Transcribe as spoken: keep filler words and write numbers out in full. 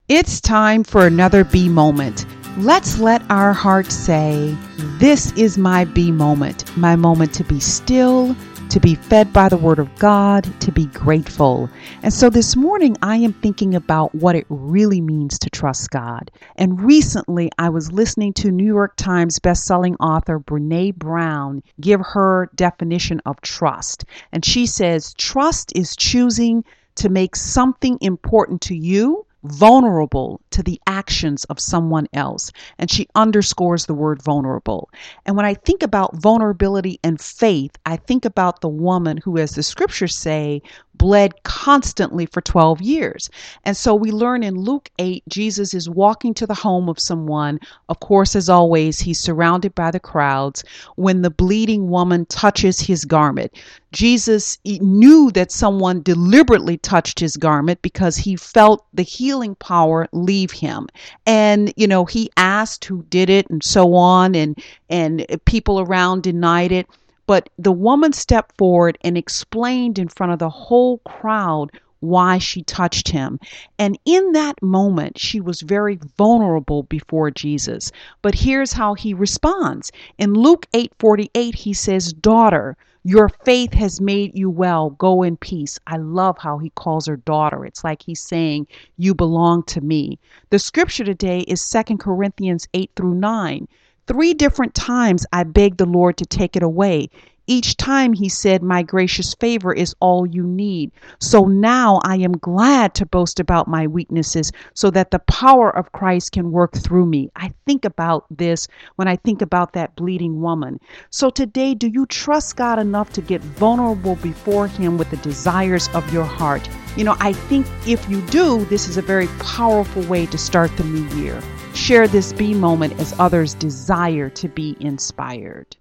It's time for another B moment. Let's let our hearts say, this is my B moment, my moment to be still, to be fed by the Word of God, to be grateful. And so this morning I am thinking about what it really means to trust God. And recently I was listening to New York Times bestselling author Brené Brown give her definition of trust. And she says, trust is choosing to make something important to you vulnerable to the actions of someone else. And she underscores the word vulnerable. And when I think about vulnerability and faith, I think about the woman who, as the scriptures say, bled constantly for twelve years. And so we learn in Luke eight, Jesus is walking to the home of someone. Of course, as always, he's surrounded by the crowds when the bleeding woman touches his garment. Jesus knew that someone deliberately touched his garment because he felt the healing power leave him. And, you know, he asked who did it and so on, and, and people around denied it. But the woman stepped forward and explained in front of the whole crowd why she touched him. And in that moment, she was very vulnerable before Jesus. But here's how he responds. In Luke eight forty-eight, he says, "Daughter, your faith has made you well. Go in peace." I love how he calls her daughter. It's like he's saying, you belong to me. The scripture today is Second Corinthians eight through nine. Three different times I begged the Lord to take it away. Each time he said, my gracious favor is all you need. So now I am glad to boast about my weaknesses so that the power of Christ can work through me. I think about this when I think about that bleeding woman. So today, do you trust God enough to get vulnerable before him with the desires of your heart? You know, I think if you do, this is a very powerful way to start the new year. Share this B moment as others desire to be inspired.